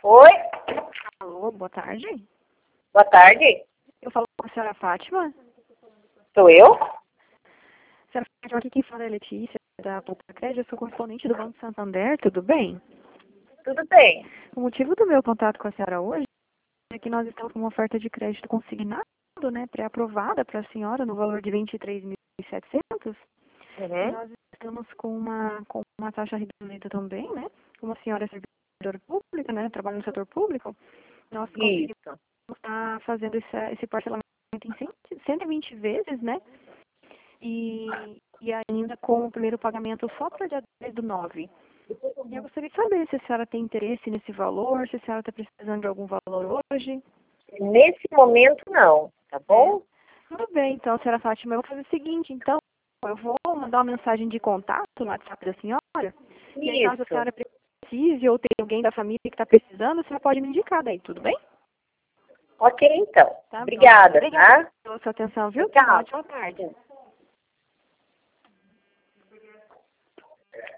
Oi, Alô, boa tarde. boa tarde. Eu falo com a senhora Fátima. Sou eu? Senhora Fátima, aqui quem fala é a Letícia, da Poupa Crédito. Eu sou correspondente do Banco Santander, tudo bem? Tudo bem. O motivo do meu contato com a senhora hoje é que nós estamos com uma oferta de crédito consignado, né, pré-aprovada para a senhora no valor de 23.700. E Uhum. nós estamos com uma taxa reduzida também, né? Como a senhora é servidora pública, né, trabalha no setor público, nós conseguimos Isso. estar fazendo esse parcelamento em 120 vezes, né? E, e ainda com o primeiro pagamento só para dia 10/9. E eu gostaria de saber se a senhora tem interesse nesse valor, se a senhora está precisando de algum valor hoje. Nesse momento, não, tá bom? Tudo bem, então, senhora Fátima, eu vou fazer o seguinte, então, eu vou mandar uma mensagem de contato no WhatsApp da senhora, e aí caso a Isso. senhora precise ou tem alguém da família que está precisando, a senhora pode me indicar daí, tudo bem? Ok, então. Tá bom. Obrigada, Obrigada tá? pela sua atenção, viu? Tchau. Uma ótima tarde.